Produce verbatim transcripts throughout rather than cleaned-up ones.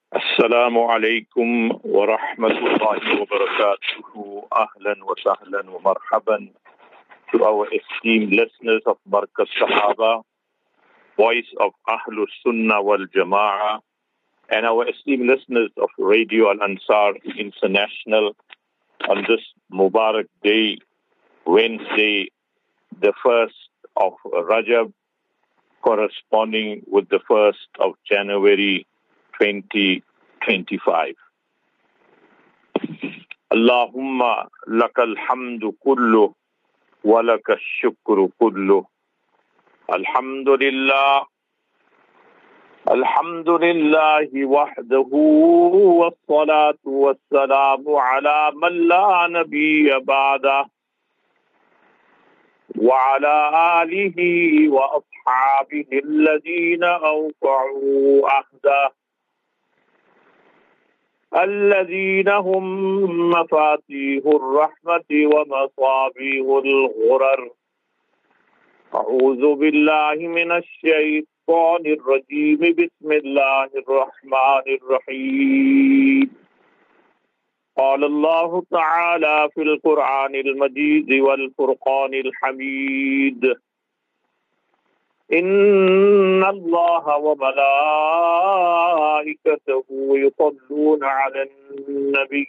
Assalamu alaikum wa rahmatullahi wa barakatuhu. Ahlan wa sahlan wa marhaban to our esteemed listeners of Markaz Sahaba, Voice of Ahlus Sunnah wal Jama'ah, and our esteemed listeners of Radio Al Ansar International on this Mubarak day, Wednesday, the first of Rajab, corresponding with the first of January twenty twenty-five. Allahumma lakal hamdu kullu wa laka shukru kullu. Alhamdulillah, alhamdulillahi wahdahu wa salatu wa salamu ala man la nabiyya ba'dah wa ala alihi wa ashabihi alladhina awqa'u ahdah الذين هم مفاتيح الرحمة ومصابيح الغرر. أعوذ بالله من الشيطان الرجيم. بسم الله الرحمن الرحيم. قال الله تعالى في القرآن المجيد والفرقان الحميد: إن الله وملائكته يصلون على النبي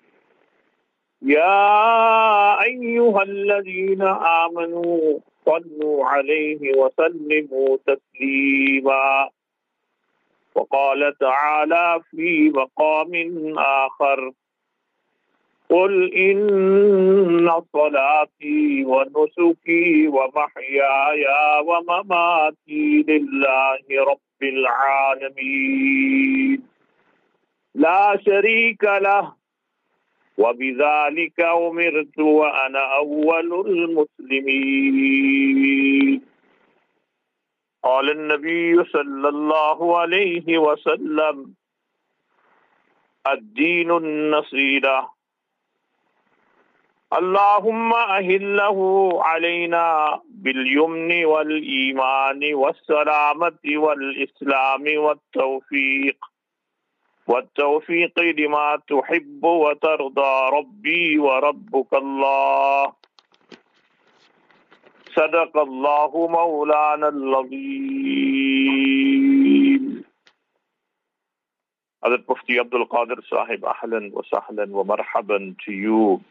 يا أيها الذين آمنوا صلوا عليه وسلموا تسليما. وقال تعالى في مقام آخر: قل إن صلاتي ونسكي ومحياي ومماتي لله رب العالمين لا شريك له وبذلك أمرت وأنا أول المسلمين. قال النبي صلى الله عليه وسلم: الدين النصيحة. اللهم أهله علينا باليمن والإيمان والسلامة والإسلام والتوفيق والتوفيق لما تحب وترضى ربي وربك الله. صدق الله مولانا العظيم. Hazrat Mufti Abdul Qadir Sahib, ahlan wa sahlan wa marhaban to you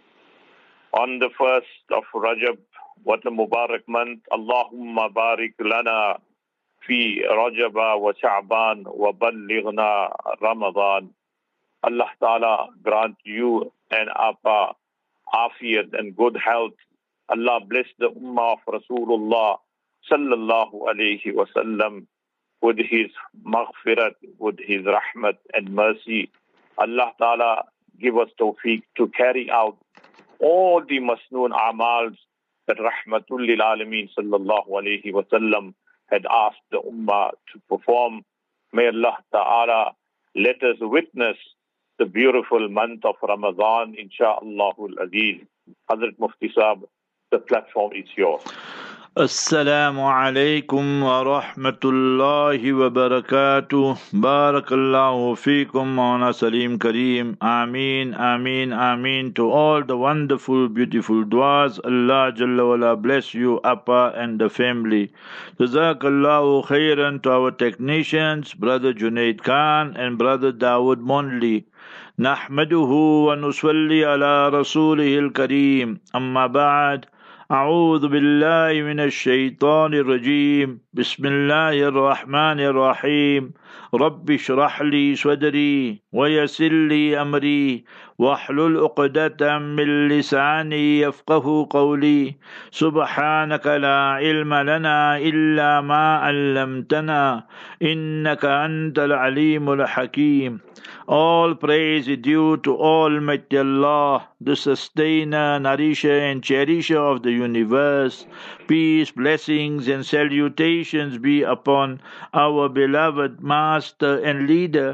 on the first of Rajab. What a Mubarak month. Allahumma barik lana fi Rajaba wa Sha'ban wa ballighna Ramadan. Allah Ta'ala grant you and Apa afiyat and good health. Allah bless the Ummah of Rasulullah sallallahu alayhi wa sallam with his maghfirat, with his rahmat and mercy. Allah Ta'ala give us tawfiq to carry out all the masnoon amals that Rahmatul lil Alameen sallallahu alayhi wa sallam had asked the Ummah to perform. May Allah Ta'ala let us witness the beautiful month of Ramadan, insha'Allahul Aziz. Hazrat Mufti Sahib, the platform is yours. Assalamu alaikum wa rahmatullahi wa barakatuh. Barakallahu feekum Maulana Salim Kareem. Ameen, Ameen, Ameen to all the wonderful, beautiful duas. Allah Jalla wala bless you, Appa, and the family. Jazakallahu khairan to our technicians, Brother Junaid Khan and Brother Dawood Monli. Nahmaduhu wa nusalli ala rasulihil Kareem. Amma ba'd. أعوذ بالله من الشيطان الرجيم. بسم الله الرحمن الرحيم. رب اشرح لي صدري ويسر لي أمري واحلل عقدة من لساني يفقه قولي. سبحانك لا علم لنا إلا ما علمتنا إنك أنت العليم الحكيم. All praise is due to Almighty Allah, the sustainer, nourisher and cherisher of the universe. Peace, blessings and salutations be upon our beloved master and leader,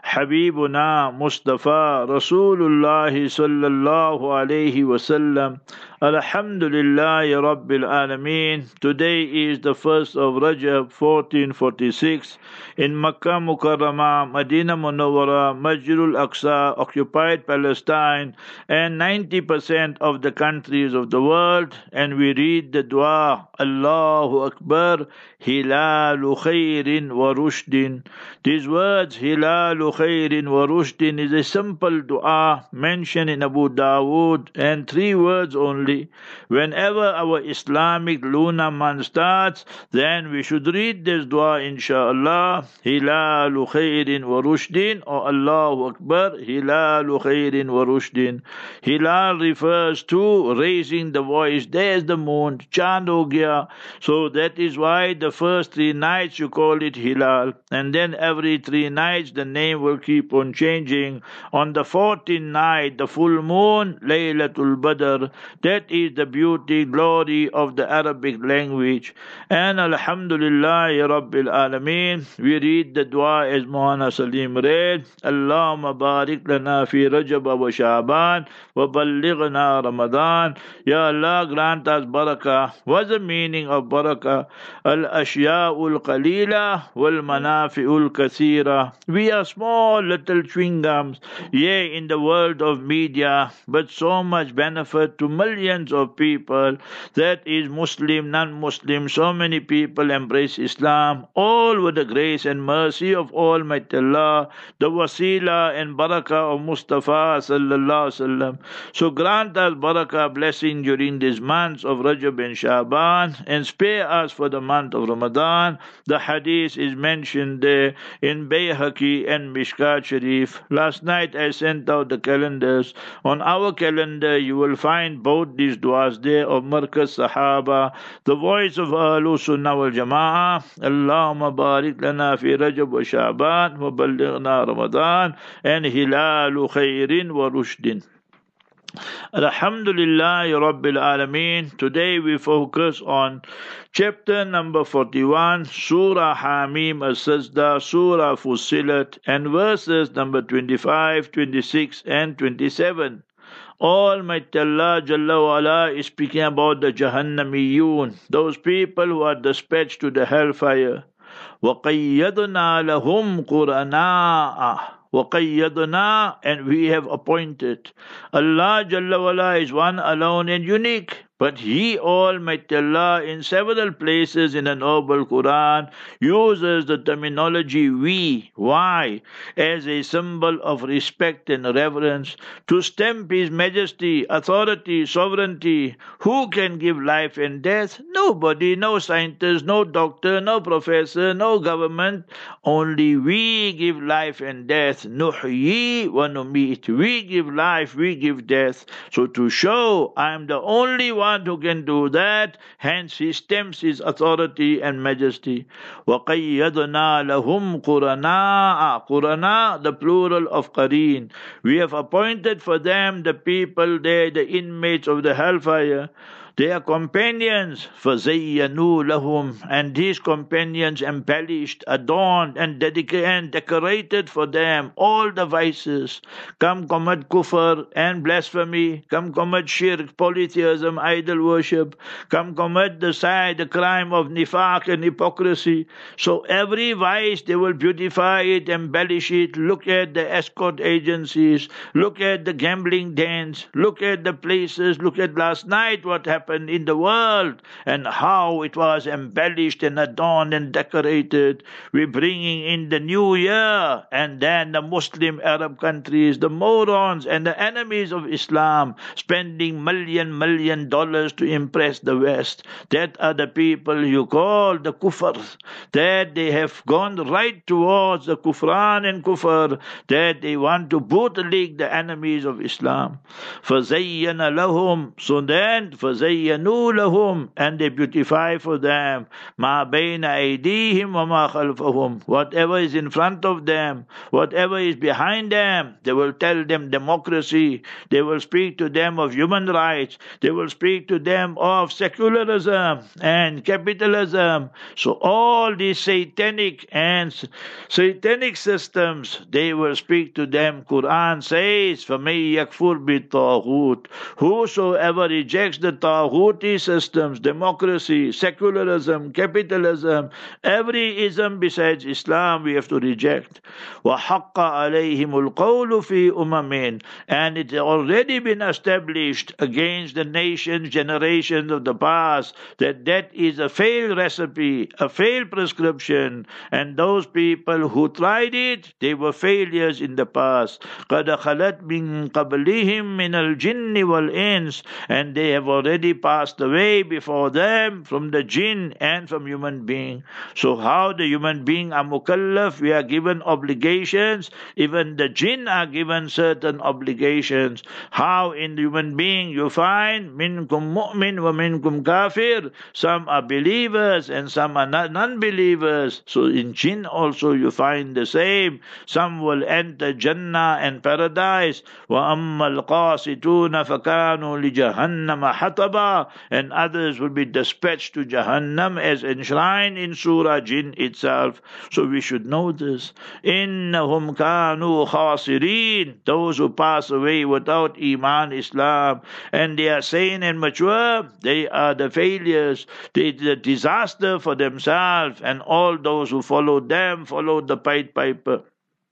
Habibuna Mustafa Rasulullah sallallahu alayhi wasallam. Alhamdulillahi Rabbil Alameen. Today is the first of Rajab fourteen forty-six in Makkah Mukarramah, Medina Munawwara, Masjidul Aqsa, occupied Palestine, and ninety percent of the countries of the world. And we read the dua, Allahu Akbar, Hilalu Khairin wa Rushdin. These words, Hilalu Khairin wa Rushdin, is a simple dua mentioned in Abu Dawood, and three words only. Whenever our Islamic lunar month starts, then we should read this dua, inshaAllah. Hilalu Khairin wa Rushdin, or Allahu Akbar, Hilalu Khairin wa Rushdin. Hilal refers to raising the voice. There's the moon, Chand ho gaya. So that is why the first three nights you call it Hilal, and then every three nights the name will keep on changing. On the fourteenth night, the full moon, Laylatul Badr. That is the beauty, glory of the Arabic language. And Alhamdulillah Rabbil Alameen, we read the dua as Mohana Salim read, Allahumma barik lana fi Rajab wa Sha'ban wa ballighna Ramadan. Ya Allah, grant us barakah. What's the meaning of barakah? Al-ashya'ul qalila wal manafi'ul kathira. We are small little chewing gums, yea, in the world of media, but so much benefit to millions of people. That is Muslim, non-Muslim, so many people embrace Islam, all with the grace and mercy of Almighty Allah, the wasila and barakah of Mustafa sallallahu alaihi wasallam. So grant us barakah, blessing during these months of Rajab and Sha'ban, and spare us for the month of Ramadan. The hadith is mentioned there in Bayhaqi and Mishkat Sharif. Last night I sent out the calendars. On our calendar you will find both these duas there of Markaz Sahaba, the voice of Ahlus Sunnah wal Jama'ah. Allahumma barik lana fi Rajab wa Sha'ban wa ballighna Ramadan, and Hilalu Khairin wa Rushdin. Alhamdulillah Rabbil Alameen. Today we focus on chapter number forty-one, Surah Hamim As-Sajda, Surah Fussilat, and verses number twenty-five, twenty-six, and twenty-seven. Almighty Allah Jalla wa Ala is speaking about the Jahannamiyun, those people who are dispatched to the hellfire. وَقَيَّدْنَا لَهُمْ قُرَنَاءَ وَقَيَّدْنَا, and we have appointed. Allah Jalla wa Ala is one alone and unique. But He, Almighty Allah, in several places in the Noble Quran, uses the terminology we. Why? As a symbol of respect and reverence, to stamp His majesty, authority, sovereignty. Who can give life and death? Nobody, no scientist, no doctor, no professor, no government. Only we give life and death. Nuhyi wa numit. We give life, we give death. So to show I am the only one who can do that, hence He stamps His authority and majesty. وَقَيَّدْنَا لَهُمْ قُرَنَاءَ. Qurana, the plural of Qareen. We have appointed for them the people there, the inmates of the hellfire. They are companions, فَزَيَّنُوا لَهُمْ, and these companions embellished, adorned, and dedicated and decorated for them all the vices. Come commit kufr and blasphemy, come commit shirk, polytheism, idol worship, come commit the side, the crime of nifaq and hypocrisy. So every vice they will beautify it, embellish it. Look at the escort agencies, look at the gambling dens, look at the places, look at last night what happened in the world and how it was embellished and adorned and decorated. We're bringing in the new year, and then the Muslim Arab countries, the morons and the enemies of Islam, spending million million dollars to impress the West. That are the people you call the kufr, that they have gone right towards the kufran and kufr, that they want to bootleg the enemies of Islam. فَزَيَّنَ لَهُمْ, so then فَزَيَّنَ وَزَيَّنُوا لَهُمْ, and they beautify for them مَا بَيْنَ أَيْدِيهِمْ وَمَا خَلْفَهُمْ, whatever is in front of them, whatever is behind them. They will tell them democracy, they will speak to them of human rights, they will speak to them of secularism and capitalism. So all these satanic and satanic systems, they will speak to them. Quran says, فَمَن يَكْفُرْ بِالطَّاغُوتِ, whosoever rejects the Taghuti systems, democracy, secularism, capitalism, every ism besides Islam we have to reject. وَحَقَّ عَلَيْهِمُ الْقَوْلُ فِي أُمَمٍ, and it has already been established against the nations, generations of the past, that that is a failed recipe, a failed prescription, and those people who tried it, they were failures in the past. قَدْ خَلَتْ مِنْ قَبْلِهِمْ مِنَ الْجِنِّ وَالْإِنسِ, and they have already passed away before them from the jinn and from human being. So how the human being are mukallaf, we are given obligations, even the jinn are given certain obligations. How in the human being you find minkum mu'min wa minkum kafir, some are believers and some are non-believers. So in jinn also you find the same. Some will enter Jannah and paradise, wa ammal qasituna fakanu li jahannam hataba, and others will be dispatched to Jahannam as enshrined in Surah Jinn itself. So we should know this. Innahum kanu khasirin, those who pass away without Iman, Islam, and they are sane and mature, they are the failures, they the disaster for themselves, and all those who followed them followed the Pied Piper.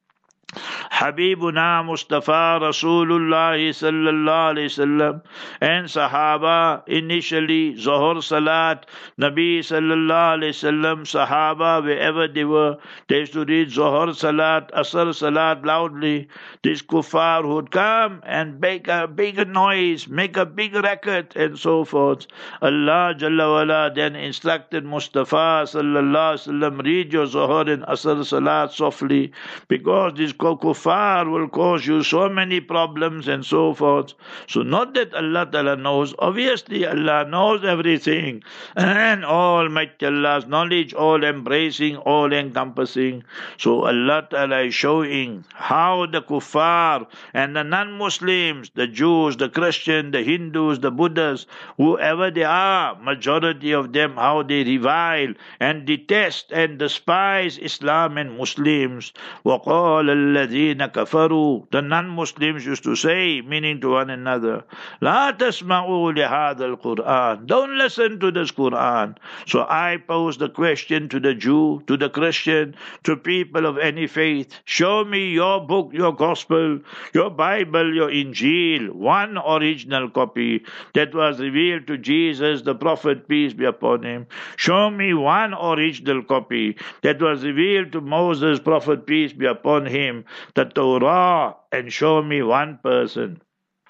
Habibuna Mustafa Rasulullah sallallahu alayhi wasallam and Sahaba, initially Zohar Salat, Nabi sallallahu alayhi wasallam, Sahaba, wherever they were, they used to read Zohar Salat, Asr Salat loudly. These kuffar would come and make a big noise, make a big racket, and so forth. Allah Jalla wala then instructed Mustafa sallallahu alayhi wasallam, read your Zohar and Asr Salat softly, because these kuffar will cause you so many problems and so forth. So not that Allah Ta'ala knows, obviously Allah knows everything, and Almighty Allah's knowledge, all embracing, all encompassing. So Allah Ta'ala is showing how the kuffar and the non-Muslims, the Jews, the Christians, the Hindus, the Buddhists, whoever they are, majority of them, how they revile and detest and despise Islam and Muslims. وَقَالَ الَّذِينَ كَفَرُوا, the non-Muslims used to say, meaning to one another, لَا تَسْمَعُوا لِهَذَا الْقُرْآنِ, don't listen to this Quran. So I pose the question to the Jew, to the Christian, to people of any faith, show me your book, your gospel, your Bible, your Injil, one original copy that was revealed to Jesus, the Prophet, peace be upon him. Show me one original copy that was revealed to Moses, Prophet, peace be upon him, the Torah, and show me one person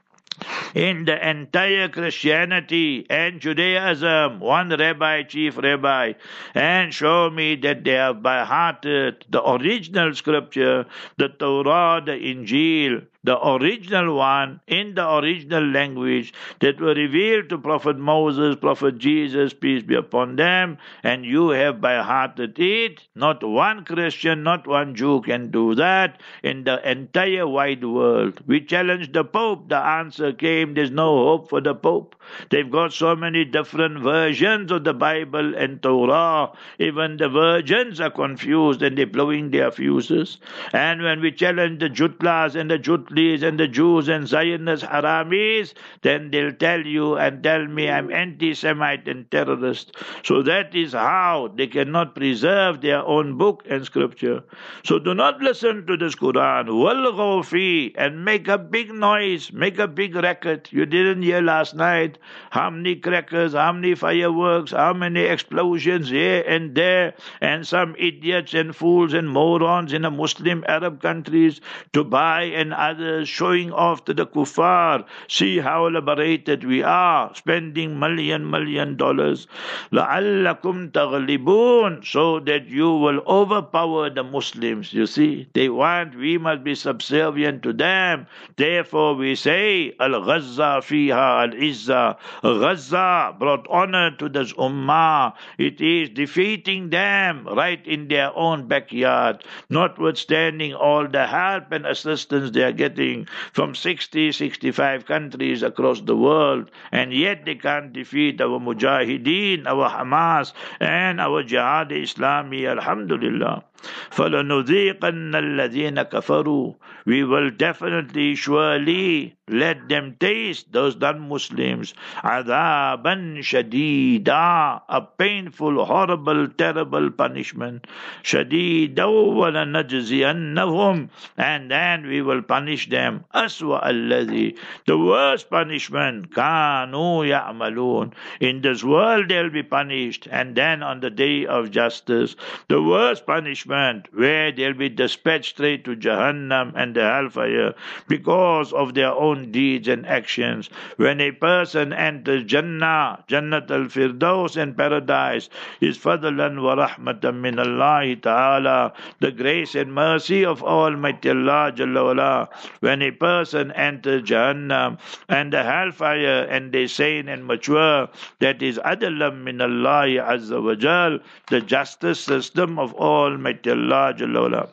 in the entire Christianity and Judaism, one rabbi, chief rabbi, and show me that they have by hearted the original scripture, the Torah, the Injil, the original one in the original language that were revealed to Prophet Moses, Prophet Jesus, peace be upon them, and you have by hearted it. Not one Christian, not one Jew can do that in the entire wide world. We challenged the Pope. The answer came, there's no hope for the Pope. They've got so many different versions of the Bible and Torah. Even the virgins are confused and they're blowing their fuses. And when we challenge the Jutlas and the Jutlis and the Jews and Zionists, Haramis, then they'll tell you and tell me I'm anti-Semite and terrorist. So that is how they cannot preserve their own book and scripture. So do not listen to this Quran. Walghaw fi, and make a big noise, make a big racket. You didn't hear last night how many crackers, how many fireworks, how many explosions here and there, and some idiots and fools and morons in the Muslim Arab countries, Dubai and others, showing off to the kuffar. See how liberated we are, spending million, million dollars. لَعَلَّكُمْ تَغْلِبُونَ, so that you will overpower the Muslims. You see, they want, we must be subservient to them. Therefore we say, Al-Ghazza fiha al-Izza. Gaza brought honor to this ummah. It is defeating them right in their own backyard, notwithstanding all the help and assistance they are getting from sixty, sixty-five countries across the world, and yet they can't defeat our Mujahideen, our Hamas, and our Jihad Islami. Alhamdulillah. فَلَنُذِيقَنَّ الَّذِينَ كَفَرُوا, we will definitely, surely let them taste, those non-Muslims, عَذَابًا شَدِيدًا, a painful, horrible, terrible punishment. شَدِيدًا وَلَنَجْزِيَنَّهُمْ, and then we will punish them أَسْوَأَ الَّذِي, the worst punishment, كَانُوا يَعْمَلُونَ. In this world they'll be punished, and then on the day of justice, the worst punishment, where they'll be dispatched straight to Jahannam and the hellfire because of their own deeds and actions. When a person enters Jannah, Jannat al-Firdaus and paradise, is fadlan wa rahmatan min Allah ta'ala, the grace and mercy of Almighty Allah Jalla wala. When a person enters Jahannam and the hellfire, and they sane and mature, that is adlam min Allah Azza wa Jal, the justice system of Almighty Allah Jalla wala.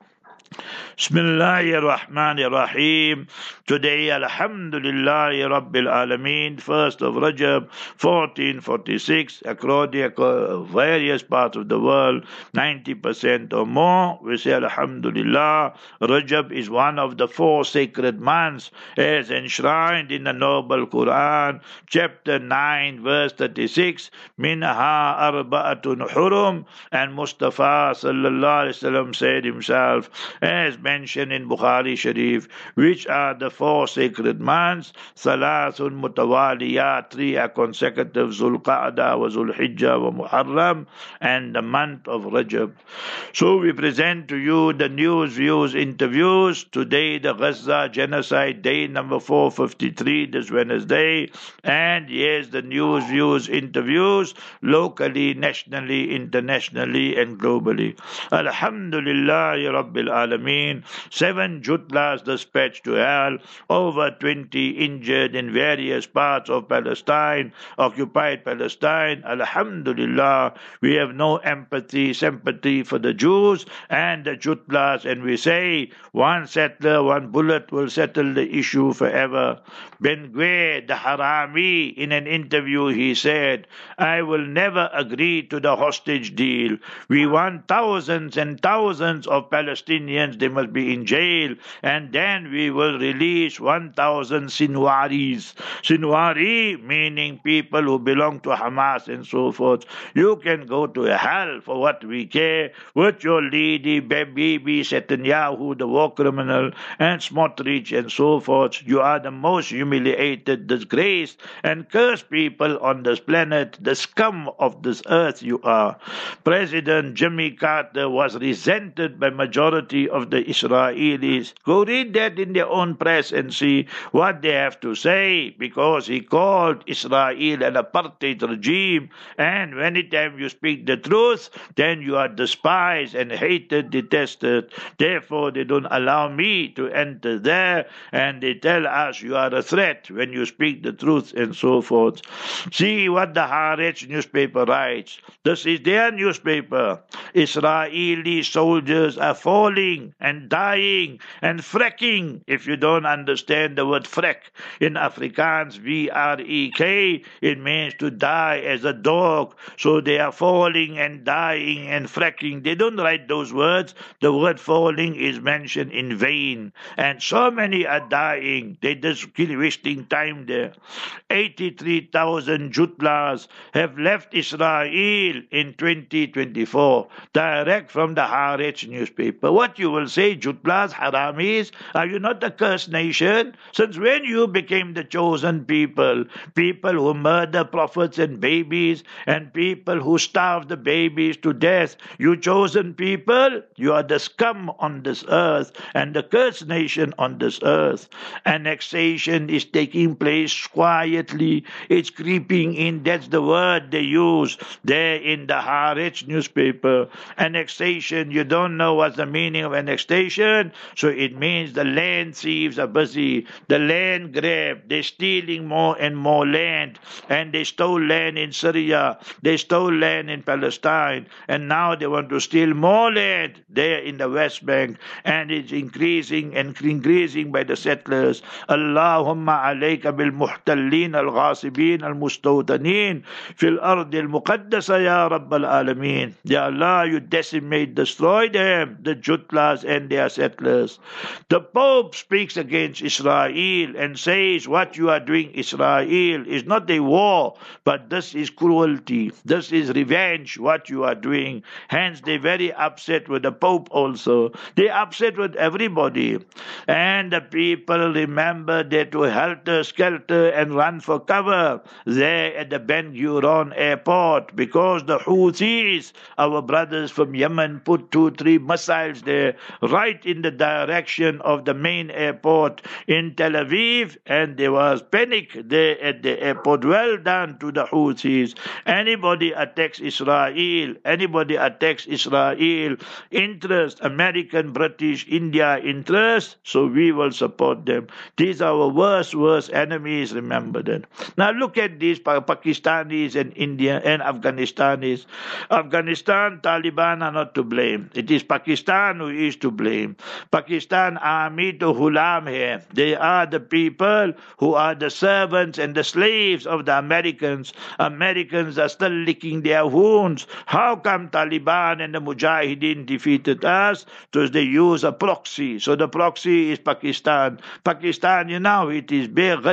Bismillahir Rahmanir Rahim. Today, Alhamdulillah Rabbil Alameen, first of Rajab, fourteen forty-six, across the various parts of the world, ninety percent or more, we say Alhamdulillah. Rajab is one of the four sacred months, as enshrined in the Noble Quran, chapter nine, verse thirty-six, Minha arba'atun hurum, and Mustafa Sallallahu Alaihi Wasallam said himself, as mentioned in Bukhari Sharif, which are the four sacred months, Salasun Mutawaliyat, three are consecutive, Zulqa'dah wa Zulhijjah wa Muharram, and the month of Rajab. So we present to you the news, views, interviews. Today the Gaza genocide, day number four fifty-three, this Wednesday, and yes, the news, views, interviews, locally, nationally, internationally, and globally. Alhamdulillah Rabbil Alameen. Seven Jutlas dispatched to hell, over twenty injured in various parts of Palestine, occupied Palestine. Alhamdulillah, we have no empathy, sympathy for the Jews and the Jutlas, and we say one settler, one bullet will settle the issue forever. Ben Gvir, the Harami, in an interview he said, I will never agree to the hostage deal. We want thousands and thousands of Palestinians, they must be in jail, and then we will release one thousand Sinwaris. Sinwari meaning people who belong to Hamas and so forth. You can go to hell for what we care, with your lady, Bibi, Netanyahu, the war criminal, and Smotrich and so forth. You are the most humiliated, disgraced, and cursed people on this planet, the scum of this earth you are. President Jimmy Carter was resented by majority of the Israelis. Go read that in their own press and see what they have to say, because he called Israel an apartheid regime, and anytime you speak the truth, then you are despised and hated, detested. Therefore, they don't allow me to enter there, and they tell us you are a threat when you speak the truth and so forth. See what the Haaretz newspaper writes. This is their newspaper. Israeli soldiers are falling and dying and fracking. If you don't understand the word frek in Afrikaans, V R E K, it means to die as a dog. So they are falling and dying and fracking. They don't write those words. The word falling is mentioned in vain. And so many are dying. They just keep wasting time there. eighty-three thousand Jutlas have left Israel in twenty twenty-four, direct from the Haaretz newspaper. What you will say Hey, Jutlas, Haramis, are you not a cursed nation? Since when you became the chosen people? People who murder prophets and babies, and people who starve the babies to death. You chosen people, you are the scum on this earth and the cursed nation on this earth. Annexation is taking place quietly. It's creeping in. That's the word they use there in the Haaretz newspaper. Annexation, you don't know what's the meaning of annexation, so it means the land thieves are busy. The land grab. They're stealing more and more land. And they stole land in Syria. They stole land in Palestine. And now they want to steal more land there in the West Bank. And it's increasing and increasing by the settlers. Allahumma alayka bil muhtallin al-ghasibin al-mustawtanin fil ard al-muqaddasa ya Rabbal Alameen. Ya Allah, you decimate, destroy them, the Jutlas and their settlers. The Pope speaks against Israel and says what you are doing, Israel, is not a war, but this is cruelty. This is revenge, what you are doing. Hence, they're very upset with the Pope also. They're upset with everybody. And the people remember that to helter-skelter and run for cover there at the Ben Gurion airport because the Houthis, our brothers from Yemen, put two, three missiles there right in the direction of the main airport in Tel Aviv, and there was panic there at the airport. Well done to the Houthis. Anybody attacks Israel, anybody attacks Israel, interest, American, British, India interest, so we will support them. These are our worst, worst enemies, remember that. Now look at these Pakistanis and India and Afghanistanis. Afghanistan, Taliban are not to blame. It is Pakistan who is to blame. Pakistan army to hulam here. They are the people who are the servants and the slaves of the Americans. Americans are still licking their wounds. How come Taliban and the Mujahideen defeated us? Because they use a proxy. So the proxy is Pakistan. Pakistan, you know, it is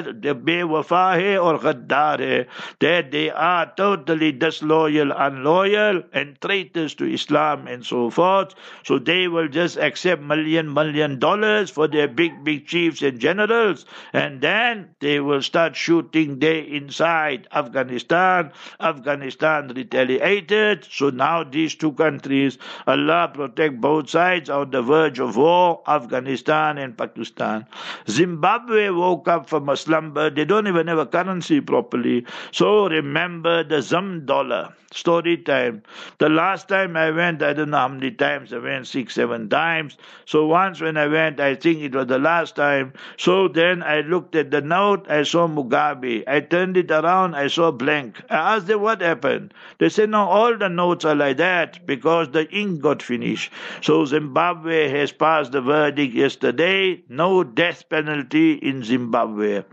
Bewafa hai or Ghaddar hai. That they are totally disloyal, unloyal, and traitors to Islam and so forth. So they will just accept million, million dollars for their big, big chiefs and generals, and then they will start shooting there inside Afghanistan. Afghanistan retaliated. So now these two countries, Allah protect both sides, are on the verge of war, Afghanistan and Pakistan. Zimbabwe woke up from a slumber. They don't even have a currency properly. So remember the Zim dollar. Story time. The last time I went, I don't know how many times I went, six, seven times. So once when I went, I think it was the last time. So then I looked at the note, I saw Mugabe. I turned it around, I saw blank. I asked them what happened. They said, no, all the notes are like that because the ink got finished. So Zimbabwe has passed the verdict yesterday. No death penalty in Zimbabwe.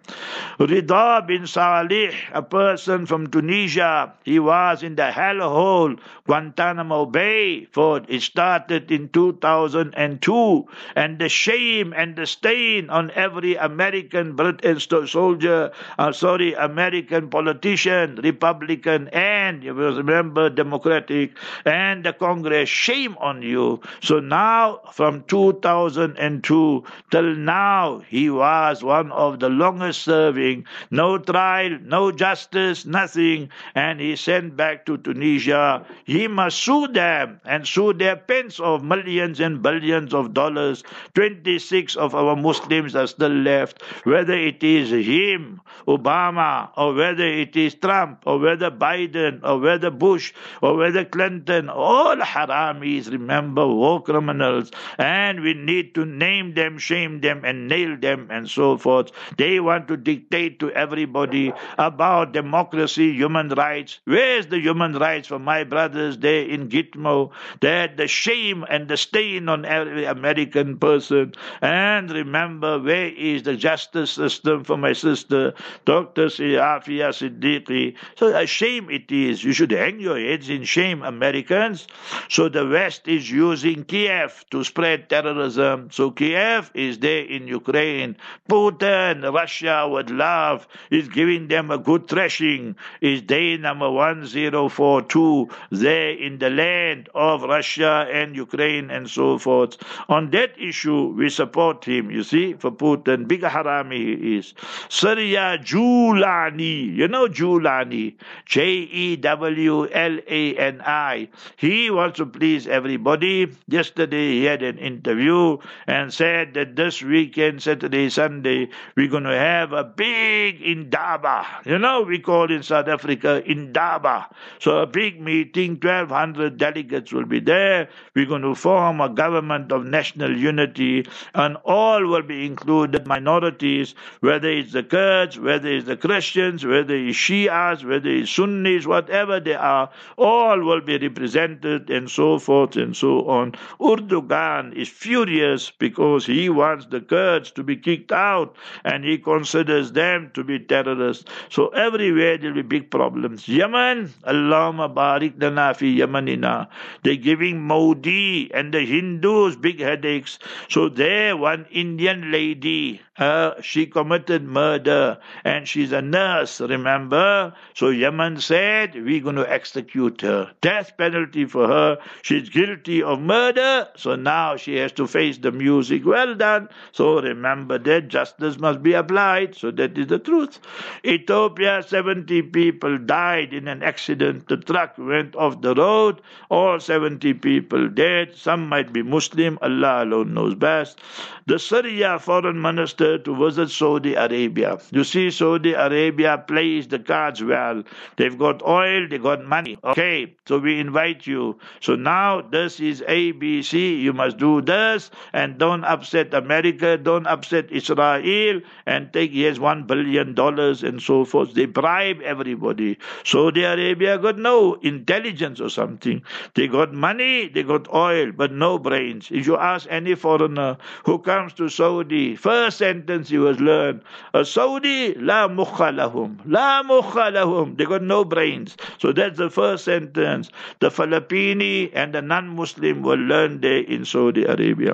Rida bin Salih, a person from Tunisia, he was in the hellhole, Guantanamo Bay, for it started in two thousand two, and the shame and the stain on every American, British soldier, uh, sorry, American politician, Republican, and you will remember Democratic, and the Congress, shame on you. So now, from two thousand two till now, he was one of the longest serving, no trial, no justice, nothing, and he sent back to Tunisia. He must sue them and sue their pence of millions and billions of dollars. twenty-six of our Muslims are still left, whether it is him, Obama, or whether it is Trump, or whether Biden, or whether Bush, or whether Clinton, all haramis, remember, war criminals, and we need to name them, shame them, and nail them, and so forth. They want to dictate to everybody about democracy, human rights. Where's the human rights for my brothers there in Gitmo? That the shame and the stain on every American person. And remember, where is the justice system for my sister, Doctor Afia Siddiqui? So a shame it is. You should hang your heads in shame, Americans. So the West is using Kiev to spread terrorism. So Kiev is there in Ukraine. Putin, Russia with love, is giving them a good thrashing. Is day number one zero four two there in the land of Russia and Ukraine and so forth. forth. On that issue, we support him, you see, for Putin. Big harami he is. Surya Julani, you know Julani, J E W L A N I. He wants to please everybody. Yesterday he had an interview and said that this weekend, Saturday, Sunday, we're going to have a big Indaba. You know, we call in South Africa Indaba. So a big meeting, twelve hundred delegates will be there. We're going to form a government of national unity, and all will be included, minorities, whether it's the Kurds, whether it's the Christians, whether it's Shias, whether it's Sunnis, whatever they are, all will be represented, and so forth and so on. Erdogan is furious because he wants the Kurds to be kicked out, and he considers them to be terrorists. So everywhere there will be big problems. Yemen, Allahumma barik lana fi Yemenina. They're giving Modi and the Hindus big headaches. So there, one Indian lady, uh, she committed murder, and she's a nurse, remember? So Yemen said, we're going to execute her. Death penalty for her. She's guilty of murder, so now she has to face the music. Well done. So remember that justice must be applied. So that is the truth. Ethiopia, seventy people died in an accident. The truck went off the road. All seventy people dead. Some might be Muslim. Allah alone knows best. The Syria foreign minister to visit Saudi Arabia. You see, Saudi Arabia plays the cards well. They've got oil, they got money. Okay, so we invite you. So now this is A B C. You must do this, and don't upset America, don't upset Israel, and take, yes, one billion dollars and so forth. They bribe everybody. Saudi Arabia got no intelligence or something. They got money, they got oil, but no brains. If you ask any foreigner who comes to Saudi, first sentence he was learn, a Saudi, la mukha lahum, la mukha lahum. They got no brains. So that's the first sentence. The Filipini and the non-Muslim will learn there in Saudi Arabia.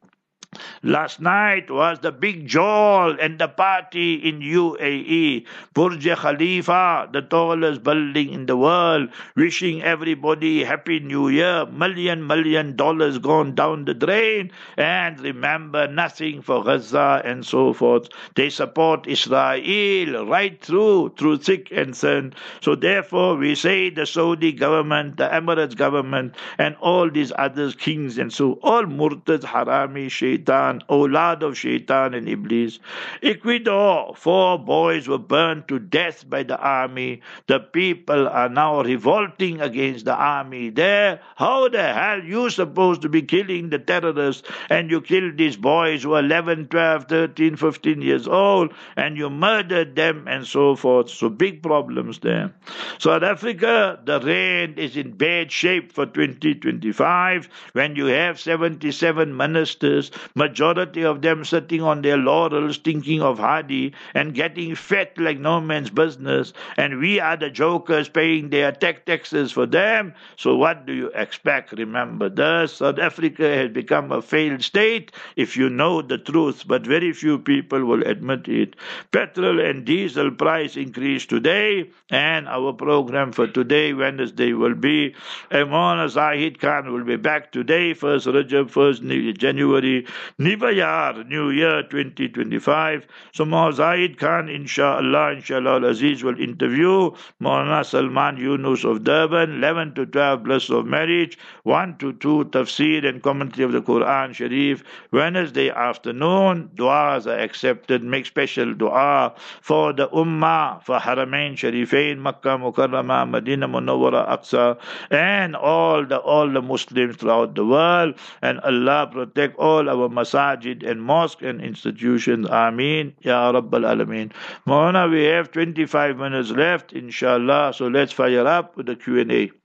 Last night was the big jol and the party in U A E. Burj Khalifa, the tallest building in the world, wishing everybody Happy New Year. Million, million dollars gone down the drain. And remember, nothing for Gaza and so forth. They support Israel right through, through thick and thin. So therefore, we say the Saudi government, the Emirates government, and all these other kings and so, all murtad, harami, shaitan, Awlad of Shaitan and Iblis. Ecuador, four boys were burned to death by the army. The people are now revolting against the army there. How the hell you supposed to be killing the terrorists, and you killed these boys who are eleven, twelve, thirteen, fifteen years old, and you murdered them and so forth. So big problems there. South Africa, the rain is in bad shape for twenty twenty-five when you have seventy-seven ministers, majority of them sitting on their laurels thinking of Hadi and getting fat like no man's business, and we are the jokers paying their tech taxes for them. So what do you expect? Remember this, South Africa has become a failed state if you know the truth, but very few people will admit it. Petrol and diesel price increase today, and our program for today, Wednesday, will be Maulana Zahid Khan will be back today, first Rajab, first January, Nibayar, New Year twenty twenty-five. So Maulana Zahid Khan, inshallah, inshallah al-Aziz, will interview Maulana Salman Yunus of Durban, eleven to twelve, bliss of marriage, one to two, tafsir and commentary of the Quran Sharif. Wednesday afternoon, du'as are accepted. Make special dua for the Ummah, for Haramain Sharifain, Makkah Mukarramah, Medina Munawwara, Aqsa, and all the all the Muslims throughout the world. And Allah protect all our masajid and mosque and institutions. Ameen. Ya Rabbal Alameen. Maulana, we have twenty-five minutes left, inshallah. So let's fire up with the Q and A.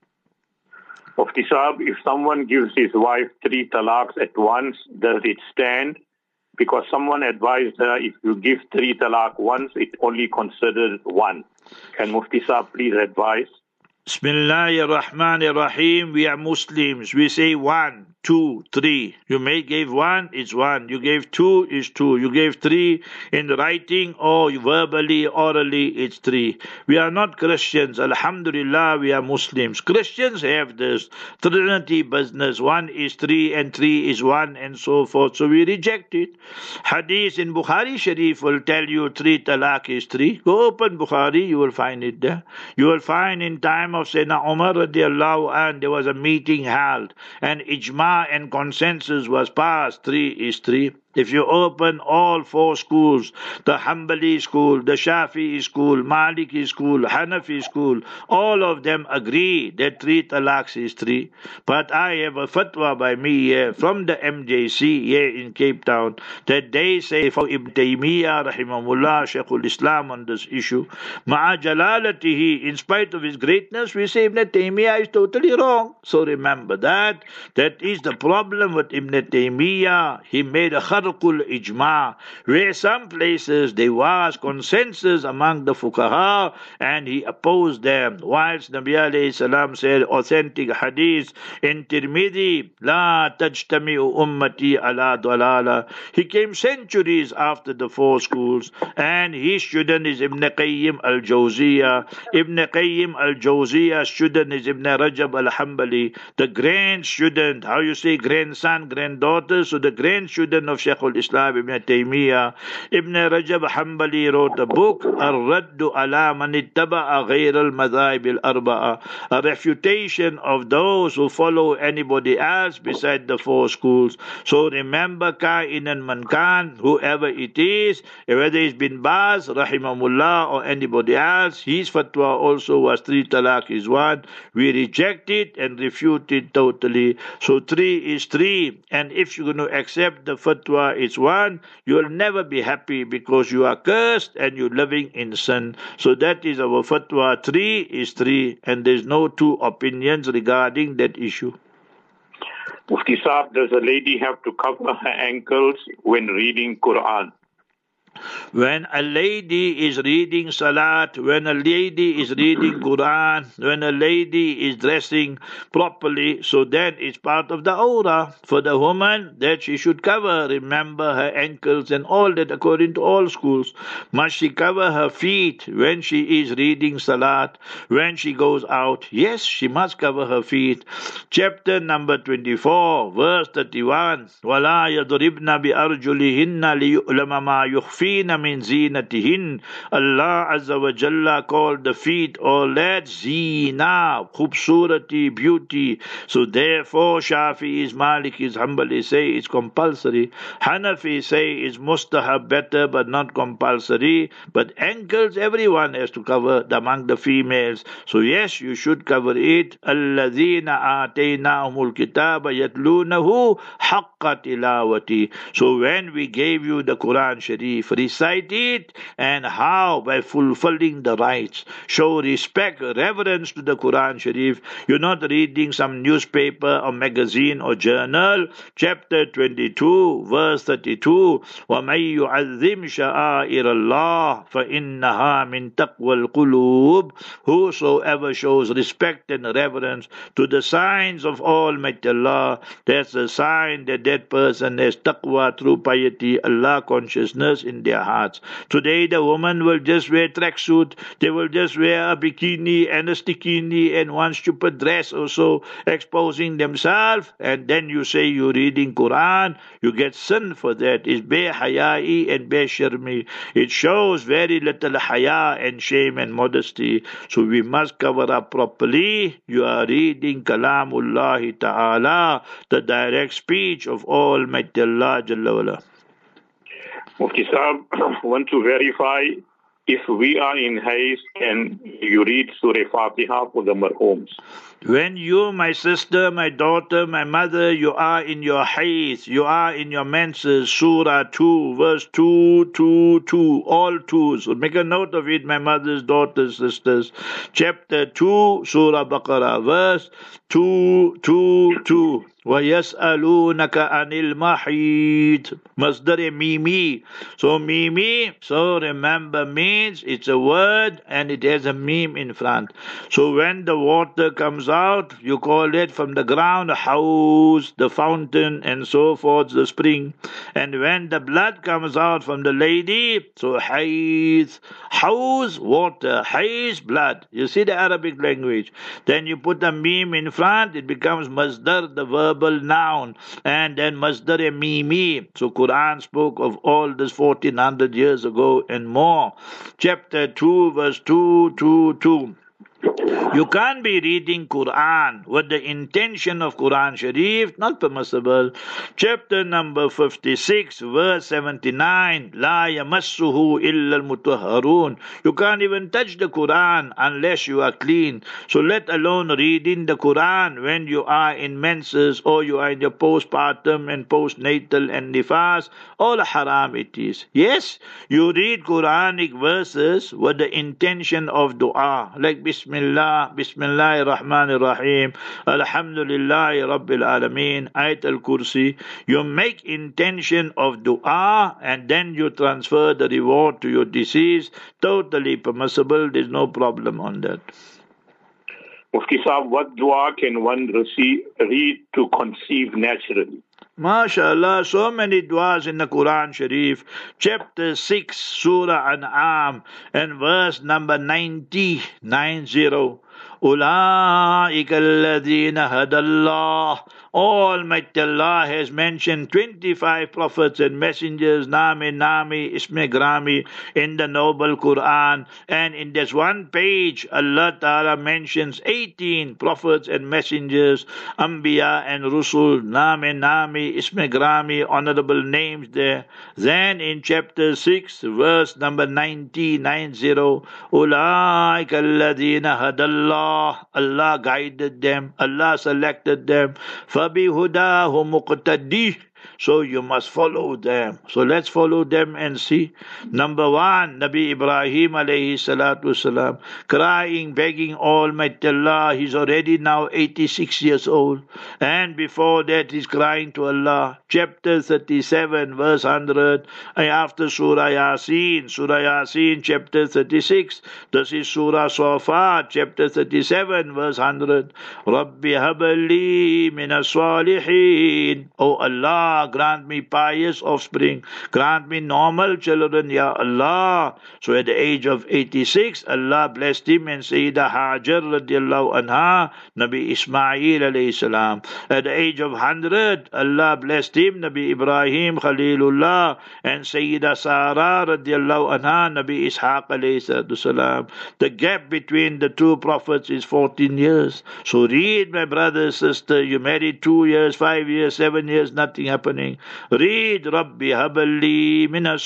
Mufti Saab, if someone gives his wife three talaqs at once, does it stand? Because someone advised her, if you give three talaq once, it only considered one. Can Mufti Saab please advise? Bismillahir Rahmanir Rahim. We are Muslims. We say one. two, three. You may give one, it's one. You gave two, it's two. You gave three in writing or verbally, orally, it's three. We are not Christians. Alhamdulillah, we are Muslims. Christians have this Trinity business. One is three and three is one and so forth. So we reject it. Hadith in Bukhari Sharif will tell you three talaq is three. Go open Bukhari, you will find it there. You will find in time of Sayyidina Umar radiallahu anh, there was a meeting held and ijma and consensus was passed. Three is three. If you open all four schools, the Hanbali school, the Shafi'i school, Maliki school, Hanafi school, all of them agree that three talaqs is three. But I have a fatwa by me here from the M J C here in Cape Town that they say for Ibn Taymiyyah, rahimahullah, Shaykhul Islam on this issue, Ma'a jalalatihi, in spite of his greatness, we say Ibn Taymiyyah is totally wrong. So remember that. That is the problem with Ibn Taymiyyah. He made a ijma, where some places there was consensus among the fuqaha and he opposed them. Whilst Nabi alayhi salam said authentic hadith in Tirmidhi, La tajtami'u ummati ala dalala. He came centuries after the four schools and his student is Ibn Qayyim al-Jawziyah. Ibn Qayyim al-Jawziyah student is Ibn Rajab al-Hanbali. The grand student, how you say grandson, granddaughter, so the grand student of Shaykhul Islam Ibn Taymiyyah, Ibn Rajab Hanbali wrote a book, Ar-Raddu ala man ittaba'a ghayr al-madhahib al-arba'a, a refutation of those who follow anybody else beside the four schools. So remember, Ka'inan man kan, whoever it is, whether it's bin Baz, rahimahullah, or anybody else, his fatwa also was three talaq is one. We reject it and refute it totally. So three is three, and if you're going to accept the fatwa it's one, you will never be happy because you are cursed and you're living in sin. So that is our fatwa. Three is three, and there's no two opinions regarding that issue. Mufti Saab, does a lady have to cover her ankles when reading Quran? When a lady is reading Salat, when a lady is reading Quran, when a lady is dressing properly, so that is part of the aura for the woman that she should cover. Remember her ankles and all that according to all schools. Must she cover her feet when she is reading Salat, when she goes out? Yes, she must cover her feet. Chapter number twenty-four, verse thirty-one. وَلَا يَضْرِبْنَ بِأَرْجُلِهِنَّ لِيُؤْلَمَ مَا يُخْفِينَ min zinatihin. Allah Azza wa Jalla called the feet all that zina, khubsurati, beauty. So therefore Shafi'is, Malikis, Hanbali say it's compulsory. Hanafi say it's mustahab, better but not compulsory. But ankles everyone has to cover among the females. So yes, you should cover it. Alladhina ataynahumul kitaba yatlunahu haqqa tilawati. So when we gave you the Quran Sharif, recite it, and how? By fulfilling the rights. Show respect, reverence to the Quran Sharif. You're not reading some newspaper or magazine or journal. Chapter twenty-two, verse thirty-two. وَمَن يُعَظِّمْ شَعَائِرَ اللَّهِ فَإِنَّهَا مِن تَقْوَى الْقُلُوبِ. Whosoever shows respect and reverence to the signs of Almighty Allah, that's a sign that that person has taqwa, true piety, Allah consciousness in their hearts. Today the woman will just wear tracksuit, they will just wear a bikini and a stikini and one stupid dress or so, exposing themselves, and then you say you're reading Quran, you get sin for that. It's be hayai and be sharmi. It shows very little haya and shame and modesty. So we must cover up properly. You are reading Kalamullah Ta'ala, the direct speech of Almighty Allah Jalla wala. Mufti Saab, want to verify if we are in haze, can you read Surah Fatiha for the marhooms? When you, my sister, my daughter, my mother, you are in your hayz, you are in your menses, Surah two, verse two, two, two, all twos. So make a note of it, my mothers, daughters, sisters. Chapter two, Surah Baqarah, verse two, two, two. وَيَسْأَلُونَكَ عَنِ الْمَحِيطِ Masdar mimi. So mimi, so remember, means it's a word and it has a meme in front. So when the water comes out, you call it from the ground, a house, the fountain, and so forth, the spring. And when the blood comes out from the lady, so hayz, house, water, hayz, blood. You see the Arabic language. Then you put a meme in front, it becomes masdar, the verbal noun, and then masdar a mimi. So Quran spoke of all this fourteen hundred years ago and more. Chapter two, verse two two two. You can't be reading Quran with the intention of Quran Sharif, not permissible. Chapter number fifty-six, verse seventy-nine. La yamassuhu illa al-mutahharun. You can't even touch the Quran unless you are clean. So let alone reading the Quran when you are in menses or you are in your postpartum and postnatal and nifas. All haram it is. Yes, you read Quranic verses with the intention of dua, like Bismillah, Bismillahir Rahmanir Rahim, Alhamdulillahi Rabbil Alameen, Ayat al-Kursi. You make intention of dua and then you transfer the reward to your deceased. Totally permissible. There's no problem on that. Mufti Sahib, what dua can one receive, read to conceive naturally? MashaAllah, so many du'as in the Quran Sharif. Chapter six, Surah An'am, and verse number ninety, nine zero. أولئك الذين هدى الله. Almighty Allah has mentioned twenty-five prophets and messengers, Nami, Nami, Isme Grami, in the Noble Quran. And in this one page, Allah Ta'ala mentions eighteen prophets and messengers, Anbiya and Rusul, Nami, Nami, Isme Grami, honorable names there. Then in chapter six, verse number ninety, nine zero, أولئك الذين هدى الله. Allah guided them, Allah selected them. فَبِهُدَاهُ مُقْتَدِّيهِ. So you must follow them. So let's follow them and see. Number one, Nabi Ibrahim alayhi salatu wasalam, crying, begging Almighty Allah. He's already now eighty-six years old. And before that, he's crying to Allah. Chapter thirty-seven, verse one hundred. After Surah Yasin, Surah Yasin, chapter thirty-six. This is Surah Safat, chapter thirty-seven, verse one hundred. Rabbi habali minas salihin. Oh Allah, grant me pious offspring. Grant me normal children, Ya Allah. So at the age of eighty-six, Allah blessed him and Sayyidah Hajar radiallahu anha, Nabi Ismail alayhi salam. At the age of one hundred, Allah blessed him, Nabi Ibrahim Khalilullah, and Sayyidah Sarah radiallahu anha, Nabi Ishaq alayhi salam. The gap between the two prophets is fourteen years. So read, my brother, sister, you married two years, five years, seven years, nothing happening. Read Rabbi habali minas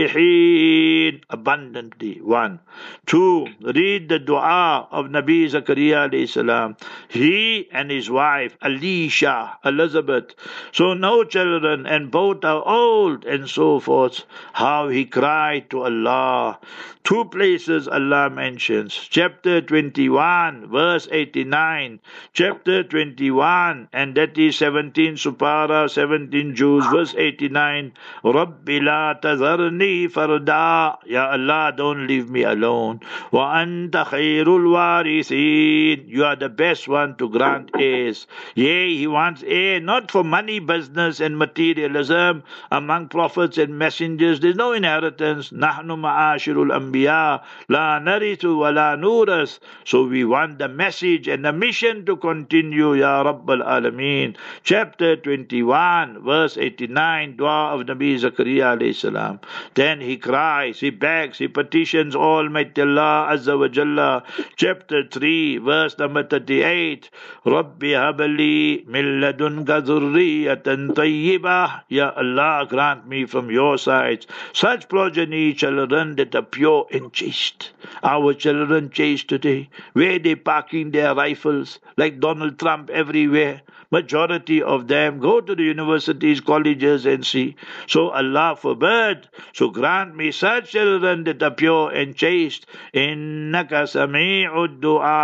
salihin abundantly. One. Two. Read the dua of Nabi Zakaria alayhi salam. He and his wife Alisha, Elizabeth. So no children and both are old and so forth. How he cried to Allah. Two places Allah mentions. Chapter twenty-one, verse eighty-nine. Chapter twenty-one, and that is seventeen Supara, seventeen Jews, verse eighty-nine. Rabbi la tazarni farda. Ya Allah, don't leave me alone. Wa anta khairul warithin. You are the best one to grant heirs. Yea, he wants heir, not for money, business, and materialism. Among prophets and messengers, there's no inheritance. Nahnu ma'ashirul anbiya, la narithu wa la nuras. So we want the message and the mission to continue, Ya Rabbal Alameen. Chapter twenty-one, verse eighty-nine, dua of Nabi Zakaria alayhi salam. Then he cries, he begs, he petitions Almighty Allah Azza wa Jalla. Chapter three, verse number thirty-eight. Rabbi habali min ladunka dhurriyatan tayyibah. Ya Allah, grant me from your sides such progeny, children that are pure and chaste. Our children chaste today, where they parking their rifles like Donald Trump everywhere. Majority of them go to the universities, colleges and see. So Allah forbid. So grant me such children that are pure and chaste. Innaka sami'ud du'a.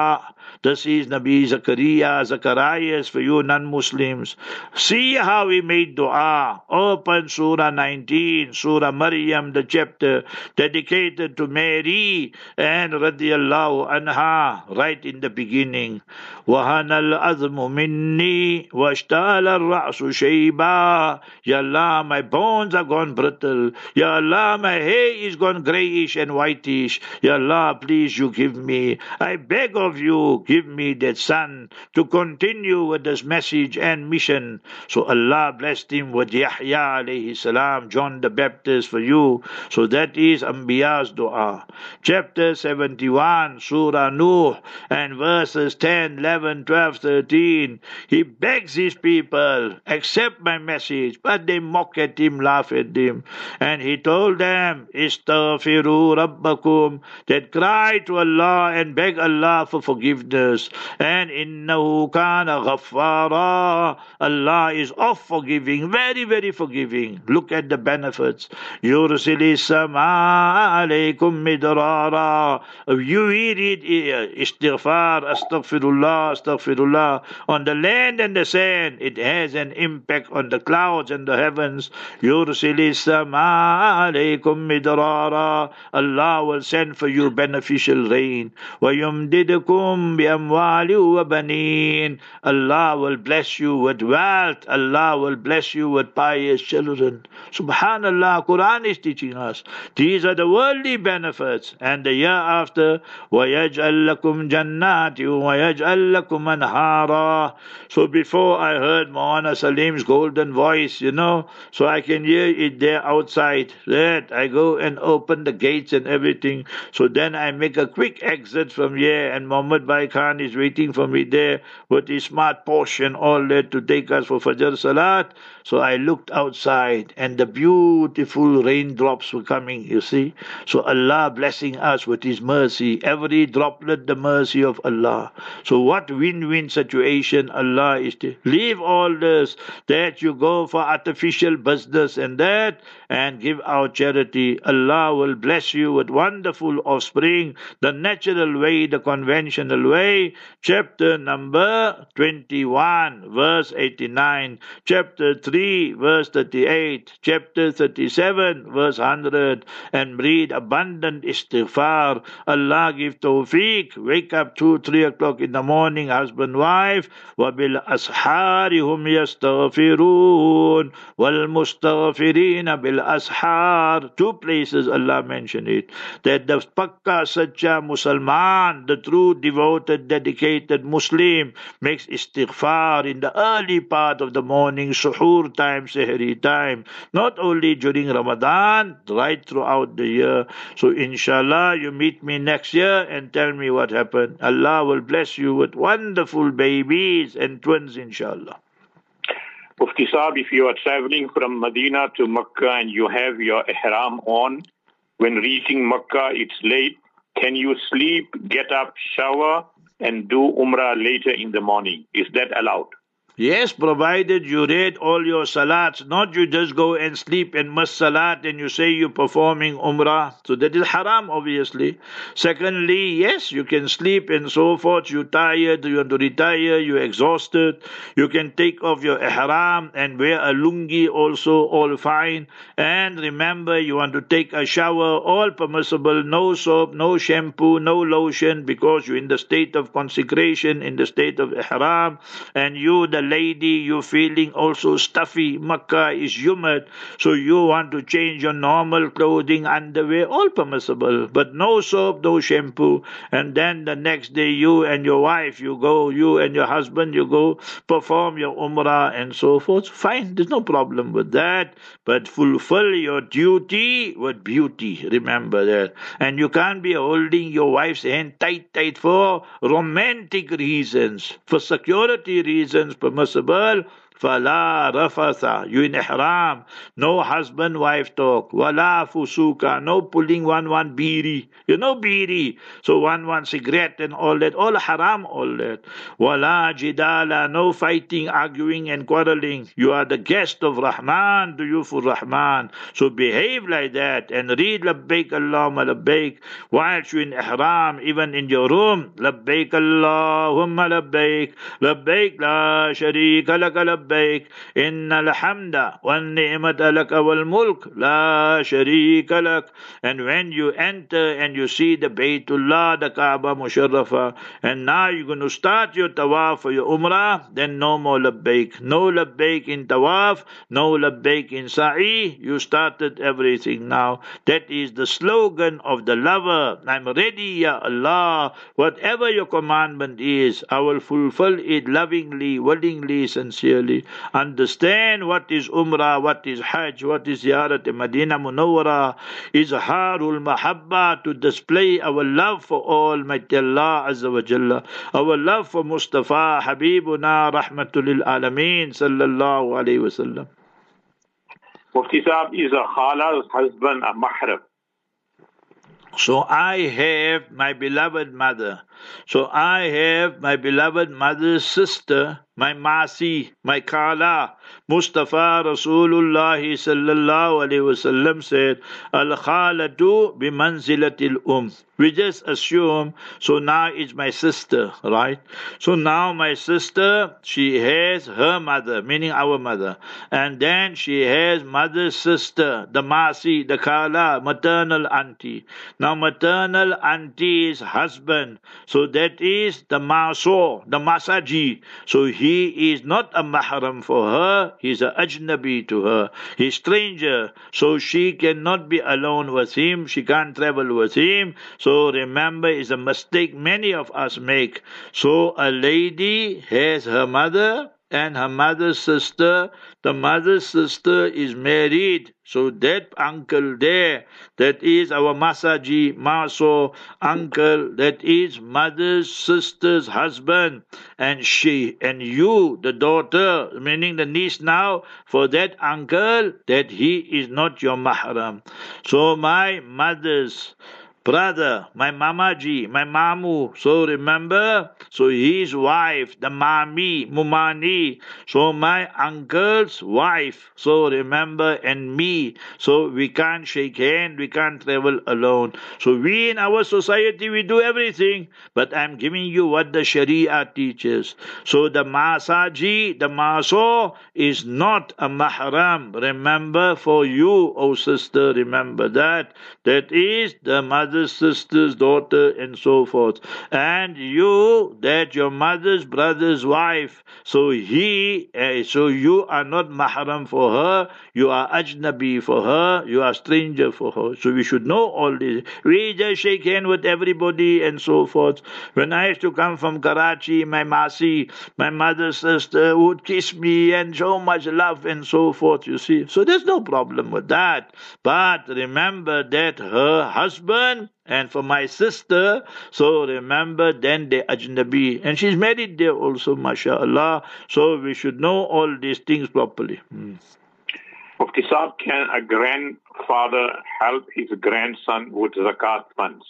This is Nabi Zakaria, Zacharias for you non-Muslims. See how he made dua. Open Surah nineteen, Surah Maryam, the chapter dedicated to Mary and radiallahu anha, right in the beginning. وَهَنَ الْأَذْمُ مِنِّي وَاشْتَالَ الرَّأْسُ شَيْبًا. Ya Allah, my bones are gone brittle. Ya Allah, my hair is gone greyish and whitish. Ya Allah, please you give me. I beg of you, give me that son to continue with this message and mission. So Allah blessed him with Yahya alayhi salam, John the Baptist for you. So that is Anbiya's dua. Chapter seventy-one, Surah Nuh, and verses ten, eleven, twelve, thirteen. He begs his people, accept my message, but they mock at him, laugh at him. And he told them, Istaghfiru Rabbakum, that cry to Allah and beg Allah for forgiveness. And innahu kana ghaffara, Allah is oft forgiving, very, very forgiving. Look at the benefits. Yursili sama alaykum midrara. You read it, istighfar, astaghfirullah, astaghfirullah. On the land and the sand, it has an impact on the clouds and the heavens. Yursili sama alaykum midrara. Allah will send for you beneficial rain. وَيُمْدِدْكُمْ بِأَمْوَالٍ وَبَنِينَ. Allah will bless you with wealth. Allah will bless you with pious children. Subhanallah, Quran is teaching us. These are the worldly benefits. And the year after, وَيَجْعَلْ لَكُمْ جَنَّاتٍ وَيَجْعَلْ لَكُمْ أَنْهَارًا. So before I heard Maulana Salim's golden voice, you know, so I can hear it there outside. That I go and open the gates and everything. So then I make a quick exit from here, and Muhammad Bhai Khan is waiting for me there with his smart Porsche and all that to take us for Fajr Salat. So I looked outside, and the beautiful raindrops were coming, you see. So Allah blessing us with His mercy, every droplet the mercy of Allah. So what win-win situation Allah is to leave all this, that you go for artificial business and that, and give out charity. Allah will bless you with wonderful offspring, the natural way, the conventional way. Chapter number twenty-one, verse eighty-nine. Chapter three, verse thirty-eight. Chapter thirty-seven, verse one hundred. And read abundant istighfar. Allah give tawfiq. Wake up two, three o'clock in the morning, husband, wife. وَبِالْأَسْحَارِ هُمْ يَسْتَغْفِرُونَ وَالْمُسْتَغْفِرِينَ بِالْأَسْحَارِ. Two places Allah mentioned it. That the Pakka Sacha Musalman, the true devoted, dedicated Muslim, makes istighfar in the early part of the morning, suhoor time, sehri time, not only during Ramadan, right throughout the year. So inshallah, you meet me next year and tell me what happened. Allah will bless you with wonderful babies and twins, inshallah. Mufti Saab, if you are traveling from Medina to Makkah and you have your ihram on, when reaching Makkah it's late, can you sleep, get up, shower, and do Umrah later in the morning? Is that allowed? Yes, provided you read all your salats, not you just go and sleep and miss salat and you say you're performing umrah. So that is haram, obviously. Secondly, yes, you can sleep and so forth. You're tired, you want to retire, you're exhausted. You can take off your ihram and wear a lungi also, all fine. And remember, you want to take a shower, all permissible. No soap, no shampoo, no lotion, because you're in the state of consecration, in the state of ihram. And you, the lady, you feeling also stuffy, Makkah is humid, so you want to change your normal clothing, underwear, all permissible, but no soap, no shampoo. And then the next day you and your wife, you go, you and your husband, you go perform your umrah and so forth. Fine, there's no problem with that, but fulfill your duty with beauty, remember that. And you can't be holding your wife's hand tight, tight for romantic reasons, for security reasons, permissible. Fala rafatha. You in ihram. No husband-wife talk. Wala fusuka. No pulling one one biri. You know biri. So one one cigarette and all that. All haram, all that. Wala jidala. No fighting, arguing and quarreling. You are the guest of Rahman. Do you for Rahman. So behave like that and read labbaik Allahumma labbaik. Whilst you in ihram, even in your room. Labbaik Allahumma labbaik. Labbaik la sharika laka labbaik. Inna alhamda wal ni'mata laka wal mulk la sharika lak. And when you enter and you see the Baytullah, the Kaaba Musharrafa, and now you're going to start your tawaf for your umrah, then no more labbaik. No labbaik in tawaf, no labbaik in sa'i. You started everything now. That is the slogan of the lover. I'm ready, Ya Allah. Whatever your commandment is, I will fulfill it lovingly, willingly, sincerely. Understand what is umrah, what is hajj, what is ziyarat Madinah Munawwara. Izharul mahabba, to display our love for Almighty Allah Azza wa Jalla. Our love for Mustafa Habibuna Rahmatul lil Alameen Sallallahu Alaihi Wasallam. Mufti Saab, is a khala's husband a mahram? So I have my beloved mother. So I have my beloved mother's sister, my Masi, my Kala. Mustafa Rasulullah sallallahu alayhi wasallam said, Al-Khalatu bimanzilatil um. We just assume, so now it's my sister, right? So now my sister, she has her mother, meaning our mother. And then she has mother's sister, the Masi, the Kala, maternal auntie. Now maternal auntie's husband, so that is the Maso, the Masaji. So he is not a mahram for her, he's a ajnabi to her. He's stranger, so she cannot be alone with him, she can't travel with him. So remember, it's a mistake many of us make. So a lady has her mother and her mother's sister. The mother's sister is married. So that uncle there, that is our Masaji, Maso uncle, that is mother's sister's husband. And she, and you, the daughter, meaning the niece now, for that uncle, that he is not your mahram. So my mother's brother, my mamaji, my mamu. So remember, so his wife, the mami, mumani. So my uncle's wife. So remember, and me. So we can't shake hand, we can't travel alone. So we in our society, we do everything. But I'm giving you what the Sharia teaches. So the masaji, the maso, is not a mahram. Remember, for you, oh sister, remember that. That is the mother, sister's daughter, and so forth. And you, that your mother's brother's wife, so he, uh, so you are not mahram for her, you are ajnabi for her, you are stranger for her. So we should know all this. We just shake hand with everybody and so forth. When I used to come from Karachi, my Masi, my mother's sister would kiss me and so much love and so forth, you see. So there's no problem with that. But remember that her husband, and for my sister, so remember, then they ajnabi. And she's married there also, mashallah. So we should know all these things properly. Hmm. Mufti Saab, can a grandfather help his grandson with zakat funds?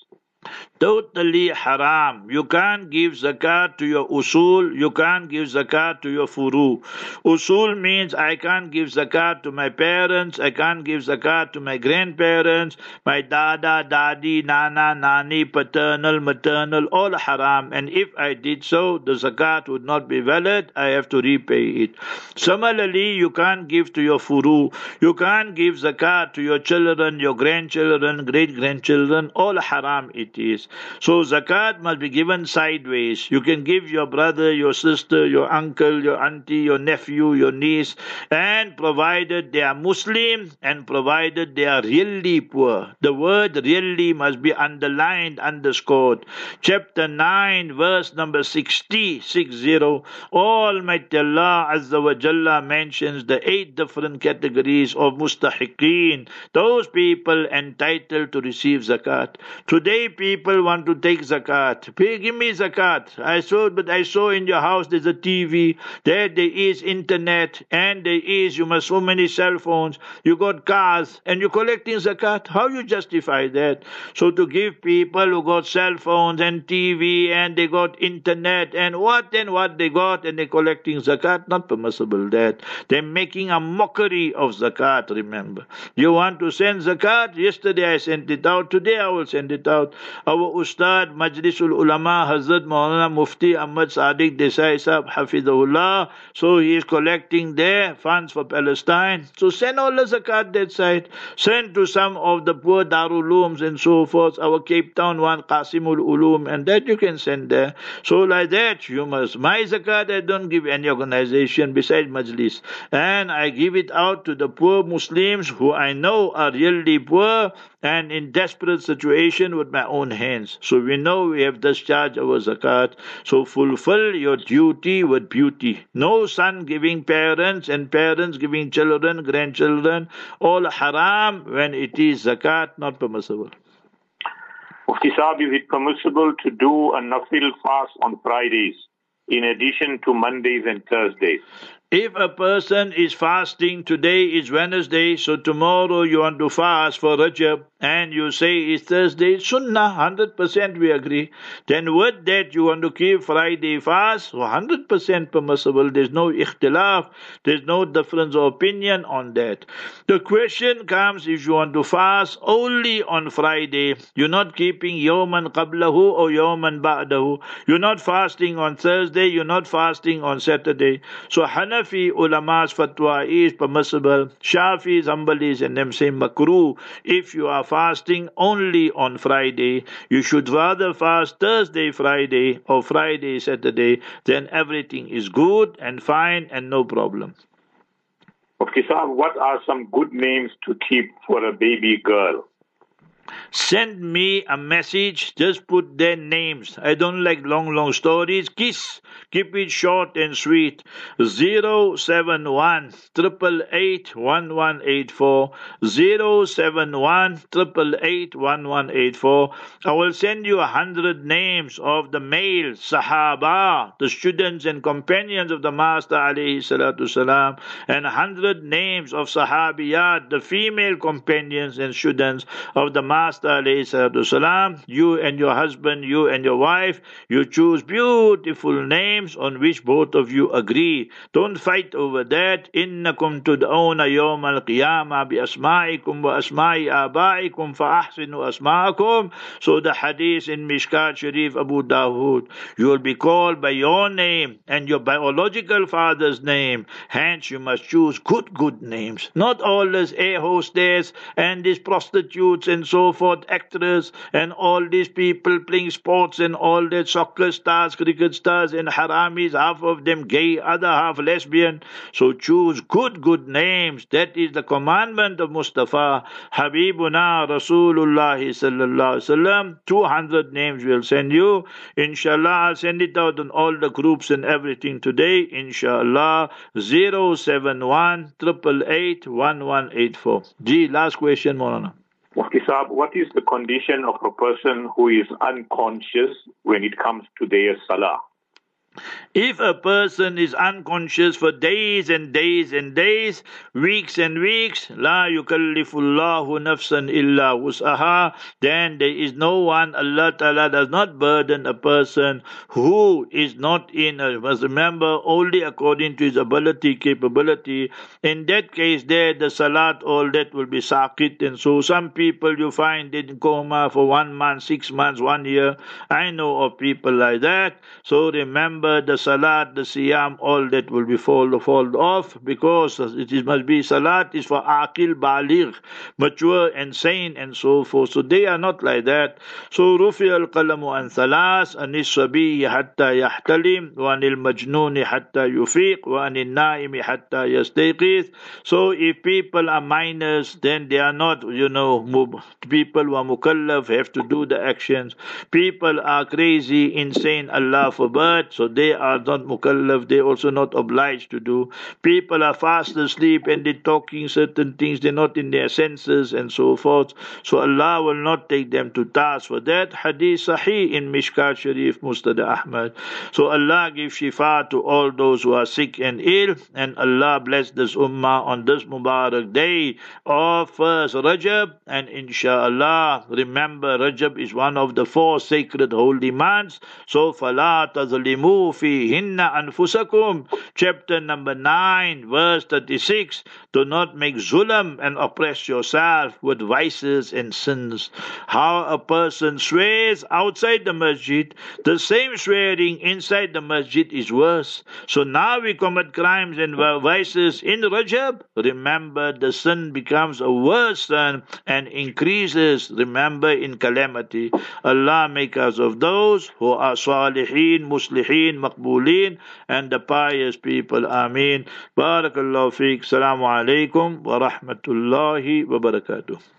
Totally haram. You can't give zakat to your usul, you can't give zakat to your furu. Usul means I can't give zakat to my parents, I can't give zakat to my grandparents, my dada, dadi, nana, nani, paternal, maternal, all haram. And if I did so, the zakat would not be valid, I have to repay it. Similarly, you can't give to your furu, you can't give zakat to your children, your grandchildren, great-grandchildren, all haram it is. So zakat must be given sideways. You can give your brother, your sister, your uncle, your auntie, your nephew, your niece, and provided they are Muslim and provided they are really poor. The word really must be underlined, underscored. Chapter nine, verse number sixty, six zero. Almighty Allah Azza wa Jalla mentions the eight different categories of mustahiqeen, those people entitled to receive zakat. Today people people want to take zakat. Pay, give me zakat. I saw, but I saw in your house there's a T V, there there is internet, and there is, you must so many cell phones, you got cars, and you're collecting zakat. How you justify that? So to give people who got cell phones and T V and they got internet and what and what they got and they're collecting zakat, not permissible that. They're making a mockery of zakat, remember. You want to send zakat? Yesterday I sent it out, today I will send it out. Our Ustad Majlisul Ulama Hazrat Maulana Mufti Ahmad Sadiq Desai Sahab Hafidahullah, so he is collecting their funds for Palestine. So send all the zakat that side. Send to some of the poor Darul Ulooms and so forth, our Cape Town one, Qasimul Ulum, and that you can send there. So like that, you must. My zakat I don't give any organization besides Majlis. And I give it out to the poor Muslims who I know are really poor and in desperate situation with my own hands. So we know we have discharged our zakat. So fulfill your duty with beauty. No son giving parents and parents giving children, grandchildren, all haram when it is zakat, not permissible. Mufti Sahib, is it permissible to do a nafil fast on Fridays in addition to Mondays and Thursdays? If a person is fasting, today is Wednesday, so tomorrow you want to fast for Rajab, and you say it's Thursday, Sunnah, one hundred percent we agree. Then with that you want to keep Friday fast, one hundred percent permissible. There's no ikhtilaf, there's no difference of opinion on that. The question comes, if you want to fast only on Friday, you're not keeping Yawman Qablahu or Yawman Ba'dahu. You're not fasting on Thursday, you're not fasting on Saturday. So Hanafi ulama's fatwa is permissible. Shafi's, Hanbalis, and them say makruh. If you are fasting only on Friday, you should rather fast Thursday, Friday, or Friday, Saturday. Then everything is good and fine and no problem. Okay, sir, what are some good names to keep for a baby girl? Send me a message, just put their names. I don't like long, long stories. Kiss, keep it short and sweet. zero seven one, eight eight eight, one one eight four. zero seven one, eight eight eight, one one eight four. I will send you a hundred names of the male Sahaba, the students and companions of the Master alayhi salatu salam, and a hundred names of Sahabiyat, the female companions and students of the Master alayhi salatu salam. You and your husband, you and your wife, you choose beautiful names on which both of you agree. Don't fight over that. Innakum tud'awna yawm al-qiyamah bi asma'ikum wa asma'i aba'ikum fa ahsinu asma'akum. So the hadith in Mishkat Sharif Abu Dawood, you will be called by your name and your biological father's name. Hence you must choose good, good names. Not all this air hostess and these prostitutes and so forth, actors and all these people playing sports and all that, soccer stars, cricket stars and haramis, half of them gay, other half lesbian. So choose good, good names. That is the commandment of Mustafa Habibuna Rasulullah sallallahu alaihi wasallam. two hundred names we'll send you. Inshallah, I'll send it out on all the groups and everything today. Inshallah, zero seven one, eight eight eight, one one eight four. Gee, last question, Maulana. Mufti Sahib, what is the condition of a person who is unconscious when it comes to their salah? If a person is unconscious for days and days and days, weeks and weeks, la yukallifullahu nafsan illa wus'aha, then there is no one, Allah Ta'ala does not burden a person who is not in a, must remember, only according to his ability, capability. In that case there, the salat, all that will be sakit. And so some people you find in coma for one month, six months, one year. I know of people like that. So remember, the salat, the siyam, all that will be fall, fall off, because it is, must be, salat is for aqil, baligh, mature and sane and so forth. So they are not like that. So rufi al-qalamu an thalas, anis sabiyi hatta yahtalim, wa anil majnuni hatta yufiq, wa anil naimi hatta yastayqith. So if people are minors, then they are not, you know, people who are mukallaf have to do the actions. People are crazy, insane, Allah forbid, so they are not mukallaf, they also not obliged to do. People are fast asleep and they're talking certain things, they're not in their senses and so forth. So Allah will not take them to task for that. Hadith Sahih in Mishkat Sharif, Musnad Ahmad. So Allah give shifa to all those who are sick and ill, and Allah bless this ummah on this Mubarak day of first Rajab. And inshallah, remember Rajab is one of the four sacred holy months. So فَلَا تَظْلِمُوا فِيهِنَّ أَنفُسَكُمْ, chapter number nine, verse thirty-six. Do not make zulm and oppress yourself with vices and sins. How a person swears outside the masjid, the same swearing inside the masjid is worse. So now we commit crimes and vices in Rajab. Remember, the sin becomes a worse sin and increases, remember, in calamity. Allah make us of those who are salihin, muslihin, maqbooleen, and the pious people. Ameen. Barakallahu feek. Assalamu alaikum wa rahmatullahi wa barakatuh.